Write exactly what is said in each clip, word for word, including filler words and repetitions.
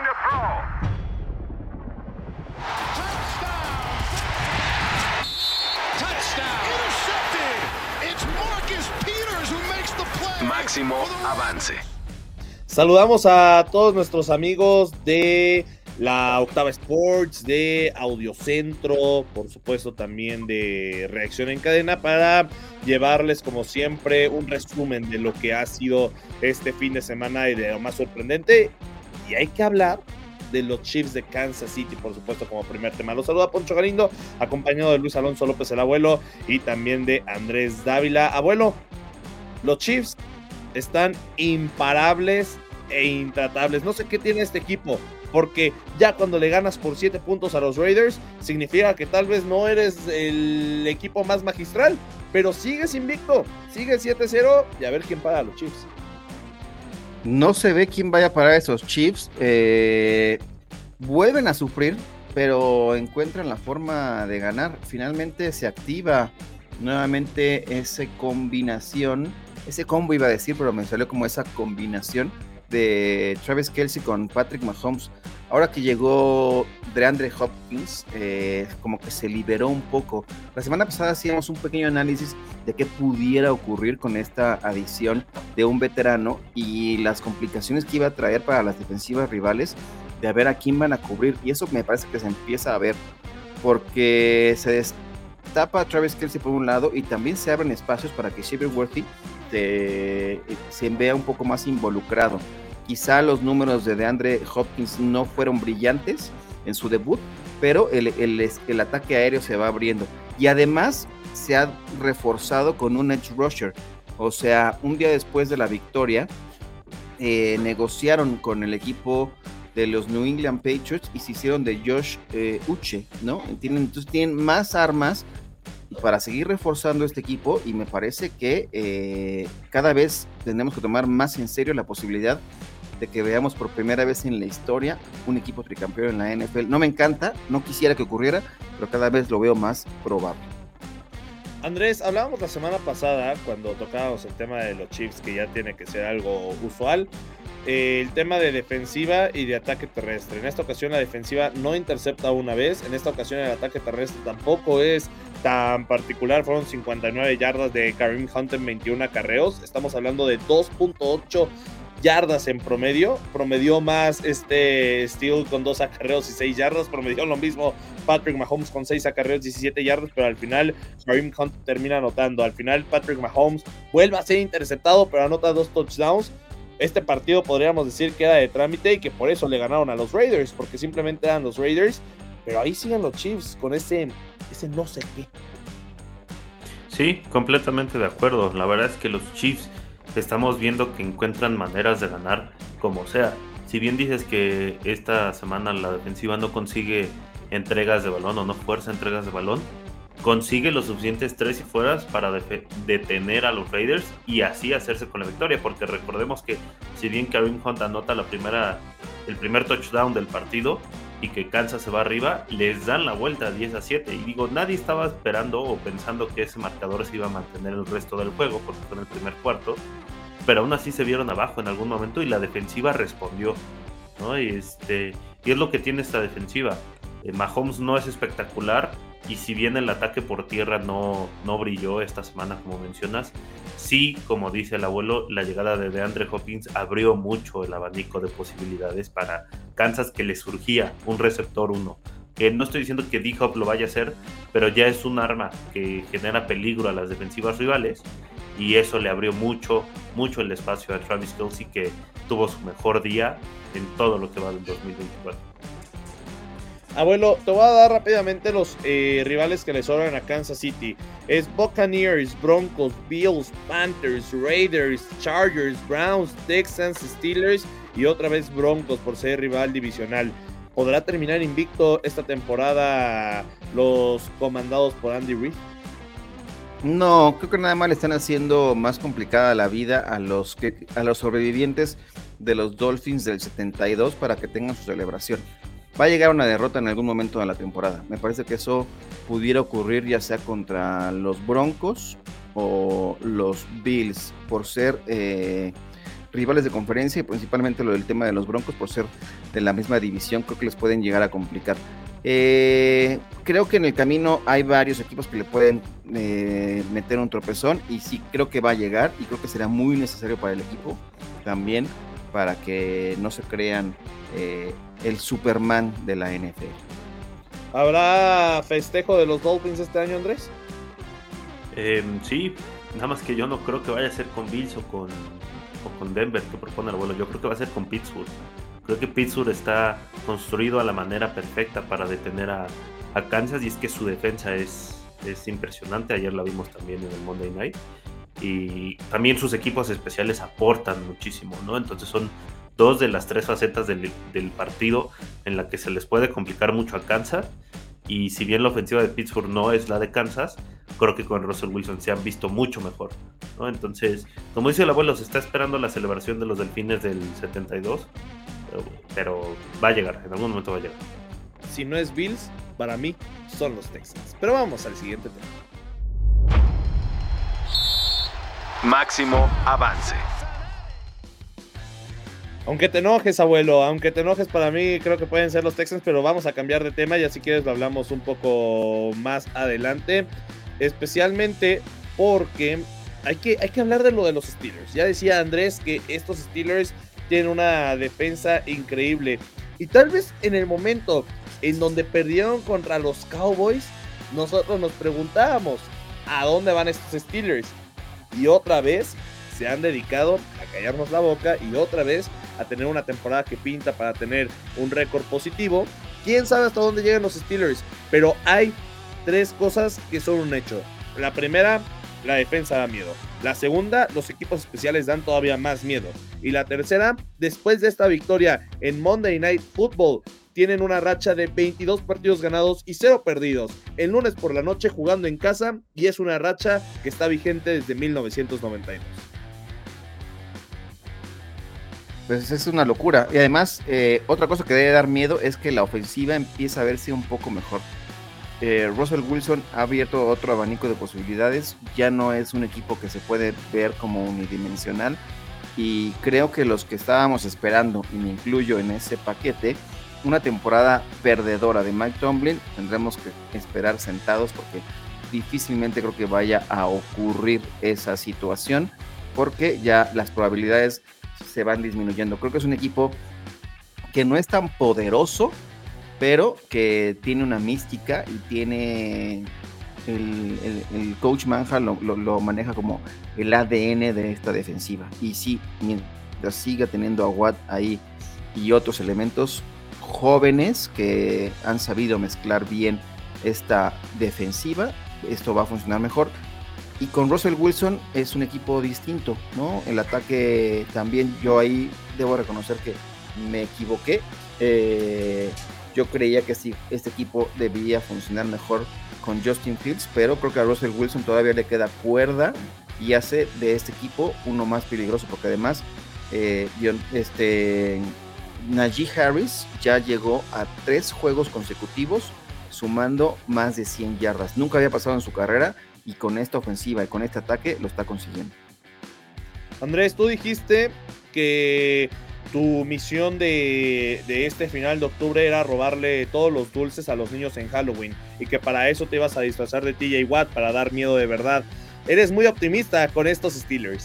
Looking to throw. Touchdown. Intercepted. It's Marcus Peters who makes the play. Máximo avance. Saludamos a todos nuestros amigos de la Octava Sports, de Audiocentro, por supuesto también de Reacción en Cadena, para llevarles como siempre un resumen de lo que ha sido este fin de semana y de lo más sorprendente. Y hay que hablar de los Chiefs de Kansas City, por supuesto, como primer tema. Los saluda Poncho Galindo, acompañado de Luis Alonso López el Abuelo y también de Andrés Dávila. Abuelo, los Chiefs están imparables e intratables. No sé qué tiene este equipo, porque ya cuando le ganas por siete puntos a los Raiders, significa que tal vez no eres el equipo más magistral, pero sigues invicto, sigues siete cero y a ver quién para a los Chiefs. No se ve quién vaya a parar a esos Chiefs. Eh, vuelven a sufrir, pero encuentran la forma de ganar. Finalmente se activa nuevamente esa combinación, ese combo iba a decir, pero me salió como esa combinación de Travis Kelce con Patrick Mahomes. Ahora que llegó DeAndre Hopkins, eh, como que se liberó un poco. La semana pasada hacíamos un pequeño análisis de qué pudiera ocurrir con esta adición de un veterano y las complicaciones que iba a traer para las defensivas rivales, de a ver a quién van a cubrir, y eso me parece que se empieza a ver, porque se destapa Travis Kelce por un lado y también se abren espacios para que Xavier Worthy se, se vea un poco más involucrado. Quizá los números de DeAndre Hopkins no fueron brillantes en su debut, pero el, el, el ataque aéreo se va abriendo. Y además se ha reforzado con un edge rusher. O sea, un día después de la victoria, eh, negociaron con el equipo de los New England Patriots y se hicieron de Josh eh, Uche, ¿no? Tienen, entonces tienen más armas para seguir reforzando este equipo, y me parece que eh, cada vez tenemos que tomar más en serio la posibilidad de que veamos por primera vez en la historia un equipo tricampeón en la N F L. No me encanta, no quisiera que ocurriera, pero cada vez lo veo más probable. Andrés, hablábamos la semana pasada cuando tocábamos el tema de los Chiefs, que ya tiene que ser algo usual, eh, el tema de defensiva y de ataque terrestre. En esta ocasión la defensiva no intercepta una vez, en esta ocasión el ataque terrestre tampoco es tan particular, fueron cincuenta y nueve yardas de Kareem Hunt en veintiún acarreos, estamos hablando de dos punto ocho yardas en promedio, promedió más este Steele con dos acarreos y seis yardas, promedió lo mismo Patrick Mahomes con seis acarreos, diecisiete yardas, pero al final Kareem Hunt termina anotando. Al final Patrick Mahomes vuelve a ser interceptado, pero anota dos touchdowns. Este partido podríamos decir que era de trámite y que por eso le ganaron a los Raiders, porque simplemente eran los Raiders, pero ahí siguen los Chiefs con ese, ese no sé qué. Sí, completamente de acuerdo. La verdad es que los Chiefs estamos viendo que encuentran maneras de ganar como sea. Si bien dices que esta semana la defensiva no consigue entregas de balón o no fuerza entregas de balón, consigue los suficientes tres y fueras para def- detener a los Raiders y así hacerse con la victoria, porque recordemos que si bien Kareem Hunt anota la primera, el primer touchdown del partido y que Kansas se va arriba, les dan la vuelta diez a siete, y digo, nadie estaba esperando o pensando que ese marcador se iba a mantener el resto del juego porque fue en el primer cuarto, pero aún así se vieron abajo en algún momento y la defensiva respondió, ¿no? Y, este, y es lo que tiene esta defensiva. eh, Mahomes no es espectacular, y si bien el ataque por tierra no, no brilló esta semana como mencionas, sí, como dice el abuelo, la llegada de DeAndre Hopkins abrió mucho el abanico de posibilidades para Kansas, que le surgía un receptor uno, que no estoy diciendo que D-Hop lo vaya a hacer, pero ya es un arma que genera peligro a las defensivas rivales, y eso le abrió mucho, mucho el espacio a Travis Kelce, que tuvo su mejor día en todo lo que va del dos mil veinticuatro. Abuelo, te voy a dar rápidamente los eh, rivales que le sobran a Kansas City. Es Buccaneers, Broncos, Bills, Panthers, Raiders, Chargers, Browns, Texans, Steelers y otra vez Broncos por ser rival divisional. ¿Podrá terminar invicto esta temporada los comandados por Andy Reid? No, creo que nada más le están haciendo más complicada la vida a los, que, a los sobrevivientes de los Dolphins del setenta y dos para que tengan su celebración. Va a llegar una derrota en algún momento de la temporada. Me parece que eso pudiera ocurrir ya sea contra los Broncos o los Bills, por ser eh, rivales de conferencia y principalmente lo del tema de los Broncos por ser de la misma división, creo que les pueden llegar a complicar. Eh, creo que en el camino hay varios equipos que le pueden eh, meter un tropezón y sí creo que va a llegar y creo que será muy necesario para el equipo también para que no se crean eh, el Superman de la N F L. ¿Habrá festejo de los Dolphins este año, Andrés? Eh, sí, nada más que yo no creo que vaya a ser con Bills o con, o con Denver que propone el abuelo. Yo creo que va a ser con Pittsburgh. Creo que Pittsburgh está construido a la manera perfecta para detener a, a Kansas y es que su defensa es, es impresionante. Ayer la vimos también en el Monday Night y también sus equipos especiales aportan muchísimo, ¿no? Entonces son dos de las tres facetas del, del partido en la que se les puede complicar mucho a Kansas y si bien la ofensiva de Pittsburgh no es la de Kansas, creo que con Russell Wilson se han visto mucho mejor, ¿no? Entonces, como dice el abuelo, se está esperando la celebración de los Delfines del setenta y dos. Pero va a llegar, en algún momento va a llegar. Si no es Bills, para mí son los Texans. Pero vamos al siguiente tema. Máximo avance. Aunque te enojes, abuelo, aunque te enojes, para mí creo que pueden ser los Texans, pero vamos a cambiar de tema, ya si quieres lo hablamos un poco más adelante, especialmente porque hay que, hay que hablar de lo de los Steelers. Ya decía Andrés que estos Steelers tienen una defensa increíble y tal vez en el momento en donde perdieron contra los Cowboys, nosotros nos preguntábamos ¿a dónde van estos Steelers? Y otra vez se han dedicado a callarnos la boca y otra vez a tener una temporada que pinta para tener un récord positivo. Quién sabe hasta dónde llegan los Steelers, pero hay tres cosas que son un hecho. La primera, la defensa da miedo. La segunda, los equipos especiales dan todavía más miedo. Y la tercera, después de esta victoria en Monday Night Football, tienen una racha de veintidós partidos ganados y cero perdidos. El lunes por la noche jugando en casa y es una racha que está vigente desde mil novecientos noventa y dos. Pues es una locura. Y además, eh, otra cosa que debe dar miedo es que la ofensiva empieza a verse un poco mejor. Eh, Russell Wilson ha abierto otro abanico de posibilidades. Ya no es un equipo que se puede ver como unidimensional. Y creo que los que estábamos esperando, y me incluyo en ese paquete, una temporada perdedora de Mike Tomlin, tendremos que esperar sentados porque difícilmente creo que vaya a ocurrir esa situación, porque ya las probabilidades se van disminuyendo. Creo que es un equipo que no es tan poderoso, pero que tiene una mística y tiene el, el, el coach Manja lo, lo, lo maneja como el A D N de esta defensiva. Y sí, mientras siga teniendo a Watt ahí y otros elementos jóvenes que han sabido mezclar bien esta defensiva, esto va a funcionar mejor. Y con Russell Wilson es un equipo distinto, ¿no? El ataque también, yo ahí debo reconocer que me equivoqué. Eh, yo creía que sí, este equipo debía funcionar mejor con Justin Fields, pero creo que a Russell Wilson todavía le queda cuerda y hace de este equipo uno más peligroso, porque además eh, este, Najee Harris ya llegó a tres juegos consecutivos sumando más de cien yardas. Nunca había pasado en su carrera y con esta ofensiva y con este ataque lo está consiguiendo. Andrés, tú dijiste que tu misión de, de este final de octubre era robarle todos los dulces a los niños en Halloween y que para eso te ibas a disfrazar de T J Watt para dar miedo de verdad. Eres muy optimista con estos Steelers.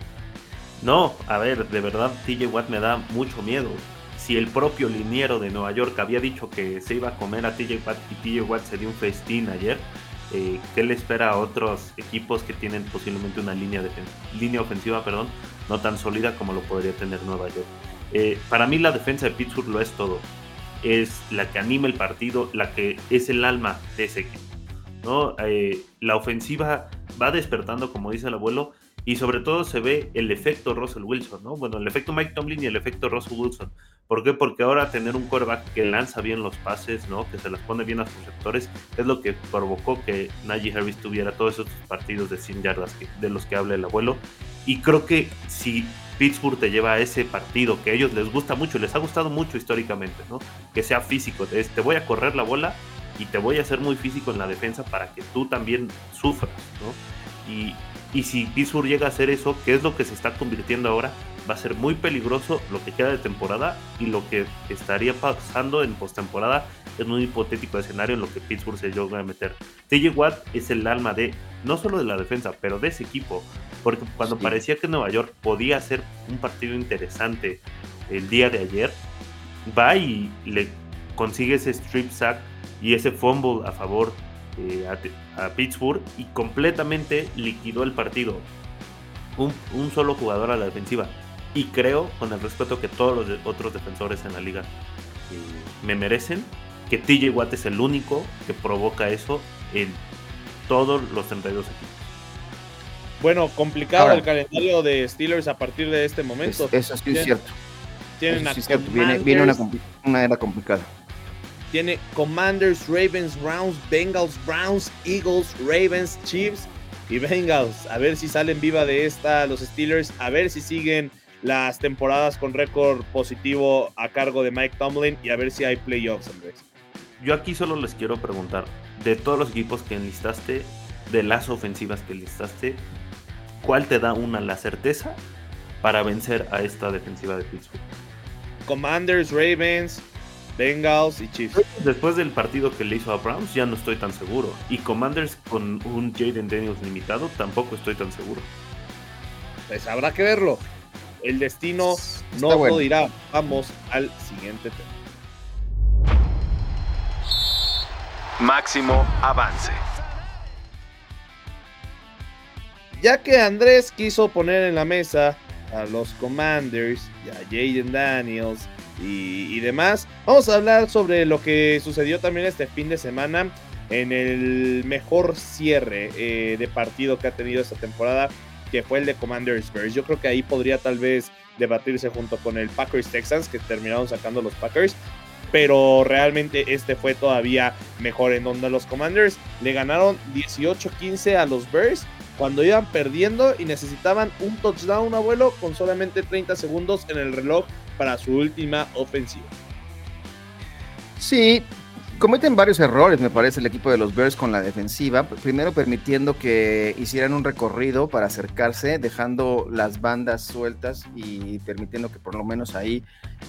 No, a ver, de verdad T J Watt me da mucho miedo. Si el propio liniero de Nueva York había dicho que se iba a comer a T J Watt y T J Watt se dio un festín ayer, eh, ¿qué le espera a otros equipos que tienen posiblemente una línea, de, línea ofensiva perdón, no tan sólida como lo podría tener Nueva York? Eh, para mí la defensa de Pittsburgh lo es todo. Es la que anima el partido, la que es el alma de ese equipo, ¿no? Eh, la ofensiva va despertando, como dice el abuelo, y sobre todo se ve el efecto Russell Wilson, ¿no? Bueno, el efecto Mike Tomlin y el efecto Russell Wilson. ¿Por qué? Porque ahora tener un quarterback que lanza bien los pases, ¿no? Que se las pone bien a sus receptores, es lo que provocó que Najee Harris tuviera todos esos partidos de cien yardas que, de los que habla el abuelo. Y creo que si Pittsburgh te lleva a ese partido que a ellos les gusta mucho, les ha gustado mucho históricamente, ¿no? Que sea físico, es, te voy a correr la bola y te voy a hacer muy físico en la defensa para que tú también sufras, ¿no? Y, y si Pittsburgh llega a hacer eso, que es lo que se está convirtiendo ahora, va a ser muy peligroso lo que queda de temporada y lo que estaría pasando en postemporada en un hipotético escenario en lo que Pittsburgh se logra meter. T J Watt es el alma de, no solo de la defensa, pero de ese equipo, porque cuando sí. parecía que Nueva York podía hacer un partido interesante el día de ayer, va y le consigue ese strip sack y ese fumble a favor eh, a, a Pittsburgh y completamente liquidó el partido. Un, un solo jugador a la defensiva. Y creo, con el respeto que todos los de, otros defensores en la liga eh, me merecen, que T J Watt es el único que provoca eso en todos los treinta y dos equipos. Bueno, complicado Ahora, el calendario de Steelers a partir de este momento. Es, eso sí es cierto. Tienen eso sí a es cierto. Viene, viene una, una era complicada. Tiene Commanders, Ravens, Browns, Bengals, Browns, Eagles, Ravens, Chiefs y Bengals. A ver si salen viva de esta los Steelers. A ver si siguen las temporadas con récord positivo a cargo de Mike Tomlin y a ver si hay playoffs, Andrés. Yo aquí solo les quiero preguntar, de todos los equipos que enlistaste, de las ofensivas que enlistaste, ¿cuál te da una la certeza para vencer a esta defensiva de Pittsburgh? Commanders, Ravens, Bengals y Chiefs. Después del partido que le hizo a Browns ya no estoy tan seguro. Y Commanders con un Jayden Daniels limitado tampoco estoy tan seguro. Pues habrá que verlo. El destino Está no bueno. lo dirá. Vamos al siguiente tema. Máximo avance. Ya que Andrés quiso poner en la mesa a los Commanders y a Jayden Daniels y, y demás, vamos a hablar sobre lo que sucedió también este fin de semana en el mejor cierre eh, de partido que ha tenido esta temporada, que fue el de Commanders Bears. Yo creo que ahí podría tal vez debatirse junto con el Packers Texans, que terminaron sacando los Packers, pero realmente este fue todavía mejor, en donde los Commanders le ganaron dieciocho quince a los Bears cuando iban perdiendo y necesitaban un touchdown, abuelo, con solamente treinta segundos en el reloj para su última ofensiva. Sí, cometen varios errores, me parece, el equipo de los Bears con la defensiva. Primero, permitiendo que hicieran un recorrido para acercarse, dejando las bandas sueltas y permitiendo que por lo menos ahí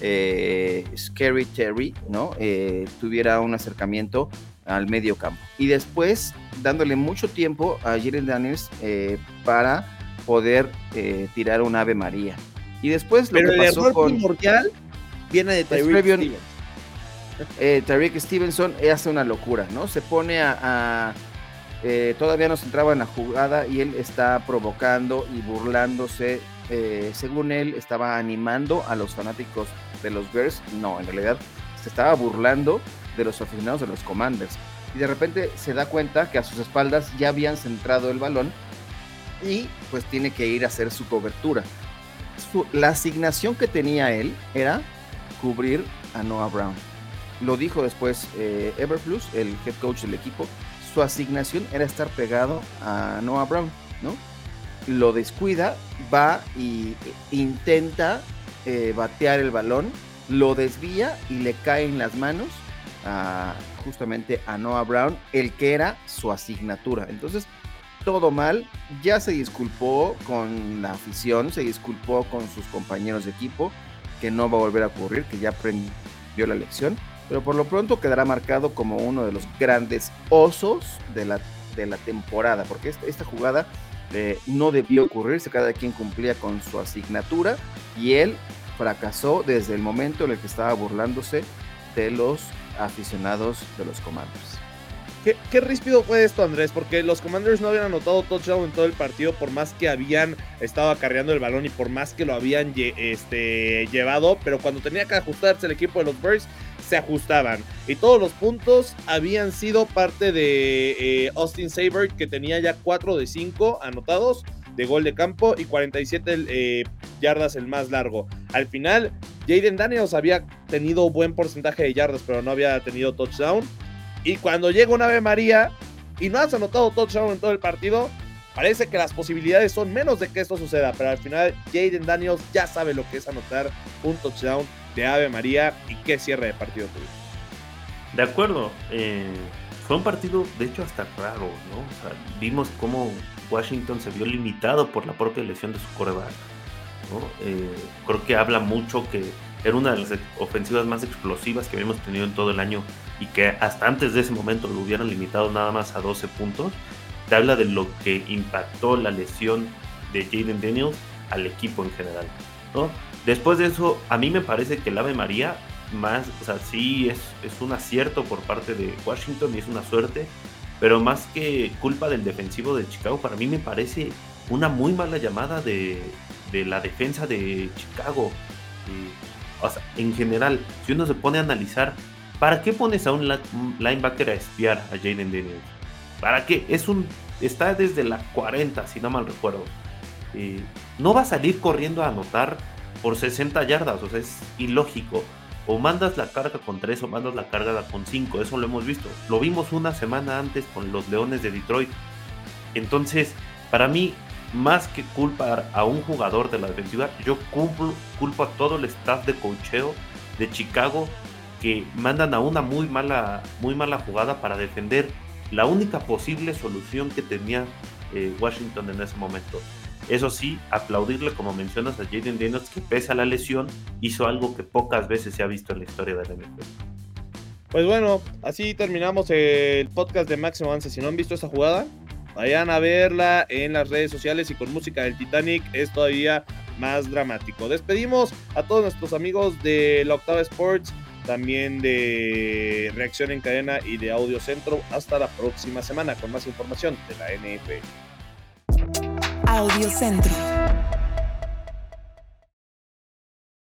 eh, Scary Terry, ¿no? Eh, tuviera un acercamiento al medio campo. Y después, dándole mucho tiempo a Jayden Daniels eh, para poder eh, tirar un Ave María. Y después lo Pero que el pasó error con... primordial viene de Pues, Tyreek previo- Stevens. Eh, Tyreek Stevenson hace una locura, ¿no? Se pone a... a eh, todavía no se entraba en la jugada y él está provocando y burlándose. Eh, según él, estaba animando a los fanáticos de los Bears. No, en realidad se estaba burlando de los aficionados de los Commanders. Y de repente se da cuenta que a sus espaldas ya habían centrado el balón y pues tiene que ir a hacer su cobertura. Su, la asignación que tenía él era cubrir a Noah Brown. Lo dijo después eh, Eberflus, el head coach del equipo. Su asignación era estar pegado a Noah Brown, ¿no? Lo descuida, va y intenta eh, batear el balón, lo desvía y le cae en las manos a, justamente a Noah Brown, el que era su asignatura. Entonces, todo mal. Ya se disculpó con la afición, se disculpó con sus compañeros de equipo, que no va a volver a ocurrir, que ya aprendió la lección, pero por lo pronto quedará marcado como uno de los grandes osos de la, de la temporada, porque esta, esta jugada eh, no debió ocurrirse, cada quien cumplía con su asignatura y él fracasó desde el momento en el que estaba burlándose de los aficionados de los Commanders. ¿Qué, qué ríspido fue esto, Andrés? Porque los Commanders no habían anotado touchdown en todo el partido, por más que habían estado acarreando el balón y por más que lo habían lle- este, llevado, pero cuando tenía que ajustarse el equipo de los Bears, se ajustaban. Y todos los puntos habían sido parte de eh, Austin Seibert, que tenía ya cuatro de cinco anotados de gol de campo y cuarenta y siete eh, yardas el más largo. Al final, Jayden Daniels había tenido buen porcentaje de yardas, pero no había tenido touchdown. Y cuando llega un Ave María y no has anotado touchdown en todo el partido, parece que las posibilidades son menos de que esto suceda. Pero al final, Jayden Daniels ya sabe lo que es anotar un touchdown de Ave María y qué cierre de partido tuvo. De acuerdo, eh, fue un partido de hecho hasta raro, ¿no? O sea, vimos cómo Washington se vio limitado por la propia lesión de su quarterback. ¿no? Eh, creo que habla mucho que era una de las ofensivas más explosivas que habíamos tenido en todo el año y que hasta antes de ese momento lo hubieran limitado nada más a doce puntos. Te habla de lo que impactó la lesión de Jayden Daniels al equipo en general, ¿no? Después de eso, a mí me parece que el Ave María más, o sea, sí es, es un acierto por parte de Washington y es una suerte, pero más que culpa del defensivo de Chicago, para mí me parece una muy mala llamada de, de la defensa de Chicago. Eh, o sea, en general, si uno se pone a analizar, ¿para qué pones a un linebacker a espiar a Jayden Daniels? ¿Para qué? Es un, está desde la cuarenta, si no mal recuerdo. Eh, no va a salir corriendo a anotar por sesenta yardas, o sea, es ilógico. O mandas la carga con tres o mandas la carga con cinco, eso lo hemos visto. Lo vimos una semana antes con los Leones de Detroit. Entonces, para mí, más que culpar a un jugador de la defensiva, yo culpo, culpo a todo el staff de coacheo de Chicago que mandan a una muy mala, muy mala jugada para defender la única posible solución que tenía eh, Washington en ese momento. Eso sí, aplaudirle, como mencionas, a Jayden Daniels, que pese a la lesión, hizo algo que pocas veces se ha visto en la historia del N F L. Pues bueno, así terminamos el podcast de Máximo Avance. Si no han visto esa jugada, vayan a verla en las redes sociales y con música del Titanic es todavía más dramático. Despedimos a todos nuestros amigos de la Octava Sports, también de Reacción en Cadena y de Audio Centro. Hasta la próxima semana con más información de la N F L. Audio Centro.